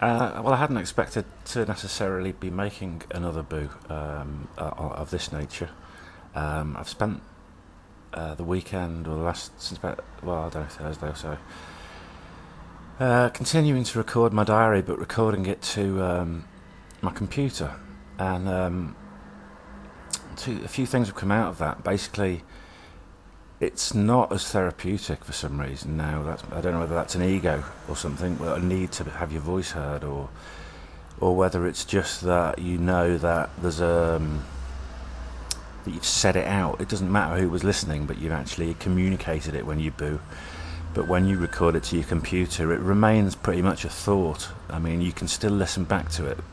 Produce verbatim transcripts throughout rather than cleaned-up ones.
Uh, well, I hadn't expected to necessarily be making another Boo um, uh, of this nature. Um, I've spent uh, the weekend or the last since about well, I don't know, Thursday or so, uh, continuing to record my diary, but recording it to um, my computer, and um, two, a few things have come out of that. Basically, it's not as therapeutic for some reason now. That's, I don't know whether that's an ego or something, well, a need to have your voice heard, or or whether it's just that you know that there's a um, that you've said it out. It doesn't matter who was listening, but you've actually communicated it when you boo. But when you record it to your computer, it remains pretty much a thought. I mean, you can still listen back to it,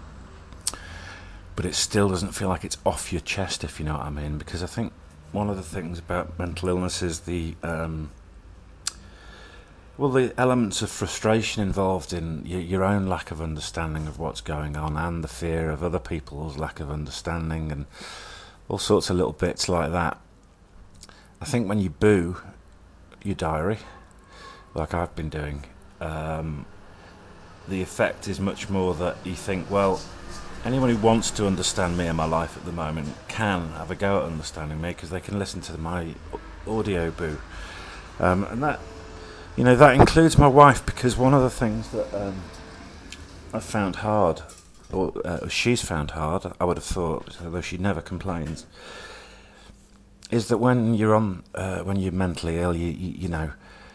but it still doesn't feel like it's off your chest, if you know what I mean. Because I think one of the things about mental illness is the um, well, the elements of frustration involved in y- your own lack of understanding of what's going on, and the fear of other people's lack of understanding, and all sorts of little bits like that. I think when you boo your diary, like I've been doing, um, the effect is much more that you think, well, anyone who wants to understand me and my life at the moment can have a go at understanding me, because they can listen to my audio boo. Um, and that, you know, that includes my wife, because one of the things that um, I've found hard, or uh, she's found hard, I would have thought, although she never complains, is that when you're on, uh, when you're mentally ill, you, you, you know,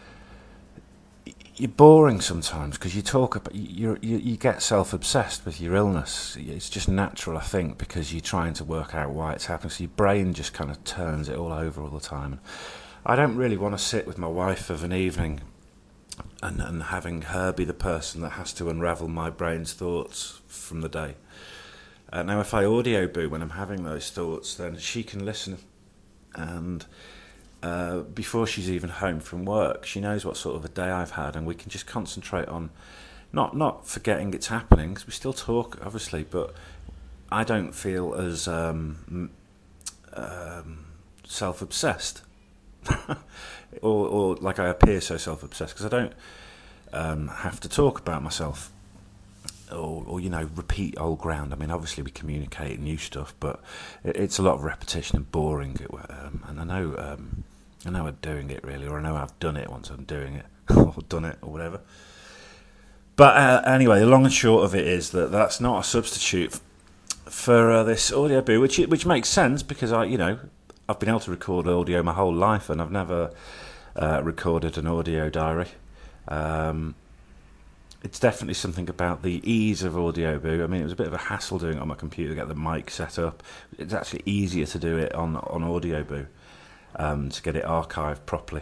you're boring sometimes, because you talk about, you, you you get self-obsessed with your illness. It's just natural, I think, because you're trying to work out why it's happening. So your brain just kind of turns it all over all the time. I don't really want to sit with my wife of an evening and, and having her be the person that has to unravel my brain's thoughts from the day. Uh, now, if I audio boo when I'm having those thoughts, then she can listen, and Uh, before she's even home from work, she knows what sort of a day I've had, and we can just concentrate on not not forgetting it's happening, because we still talk, obviously, but I don't feel as um, um, self-obsessed, or, or like I appear so self-obsessed, because I don't um, have to talk about myself, or, or you know, repeat old ground. I mean, obviously we communicate new stuff, but it, it's a lot of repetition and boring. Um, and I know, um, I know I'm doing it really, or I know I've done it once. I'm doing it, or done it, or whatever. But uh, anyway, the long and short of it is that that's not a substitute for uh, this audio boo, which which makes sense, because I, you know, I've been able to record audio my whole life, and I've never uh, recorded an audio diary. Um, It's definitely something about the ease of audio boo. I mean, it was a bit of a hassle doing it on my computer, get the mic set up. It's actually easier to do it on on audio boo, um, to get it archived properly.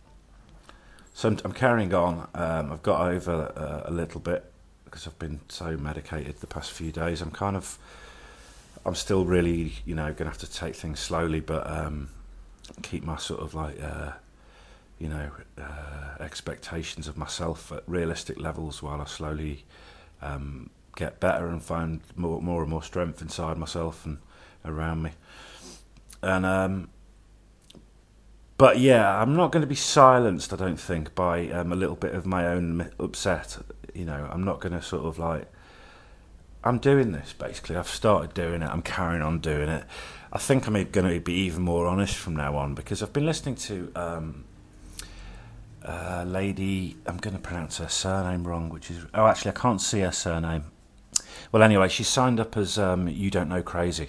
So I'm, I'm carrying on. Um, I've got over uh, a little bit, because I've been so medicated the past few days. I'm kind of, I'm still really, you know, going to have to take things slowly, but um, keep my sort of like, uh, you know, uh, expectations of myself at realistic levels, while I slowly um, get better and find more, more and more strength inside myself and around me. And um, but yeah, I'm not going to be silenced, I don't think, by um, a little bit of my own upset. You know, I'm not going to sort of like, I'm doing this, basically. I've started doing it. I'm carrying on doing it. I think I'm going to be even more honest from now on, because I've been listening to um, Uh, lady, I'm going to pronounce her surname wrong, which is, oh, actually, I can't see her surname. Well, anyway, she's signed up as um, You Don't Know Crazy.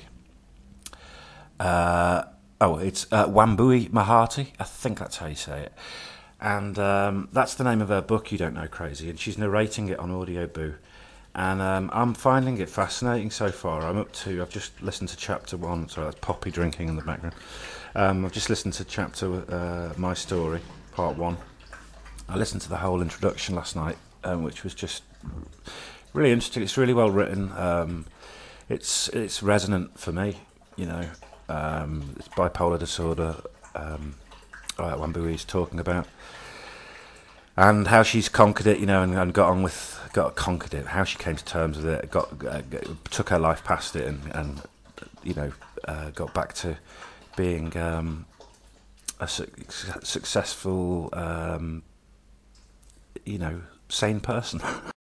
Uh, oh, it's uh, Wambui Mahati, I think that's how you say it. And um, that's the name of her book, You Don't Know Crazy, and she's narrating it on Audio Boo. And um, I'm finding it fascinating so far. I'm up to, I've just listened to chapter one, sorry, that's Poppy drinking in the background. Um, I've just listened to chapter, uh, My Story, part one. I listened to the whole introduction last night, um, which was just really interesting. It's really well written. Um, it's it's resonant for me, you know. Um, it's bipolar disorder, um, like Wambui is talking about, and how she's conquered it, you know, and, and got on with, got conquered it. How she came to terms with it, got uh, took her life past it, and, and you know, uh, got back to being um, a su- successful. Um, you know, sane person.